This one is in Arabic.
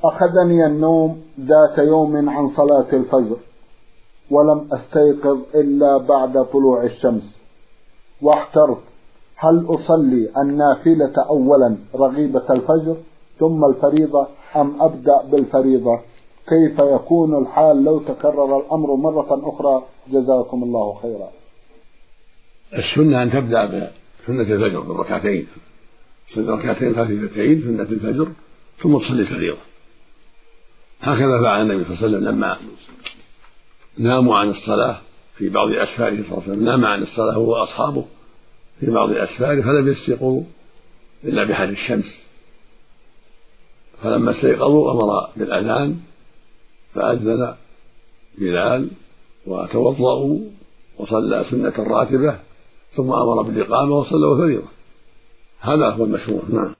أخذني النوم ذات يوم عن صلاة الفجر ولم أستيقظ إلا بعد طلوع الشمس، واحترت هل أصلي النافلة أولا رغيبة الفجر ثم الفريضة أم أبدأ بالفريضة؟ كيف يكون الحال لو تكرر الأمر مرة أخرى؟ جزاكم الله خيرا. السنة أن تبدأ بسنة الفجر بالركعتين، ركعتين خفيفتين سنة الفجر، ثم تصلي الفريضة. هكذا فعل النبي صلى الله عليه وسلم لما ناموا عن الصلاة في بعض أسفاره صلى الله عليه وسلم، نام عن الصلاة هو وأصحابه في بعض أسفاره فلم يستيقظوا إلا بحر الشمس، فلما استيقظوا أمر بالأذان فأذن بلال وتوضأوا وصلى سنة راتبة ثم أمر بالإقامة وصلوا الفريضة. هذا هو المشروع. نعم.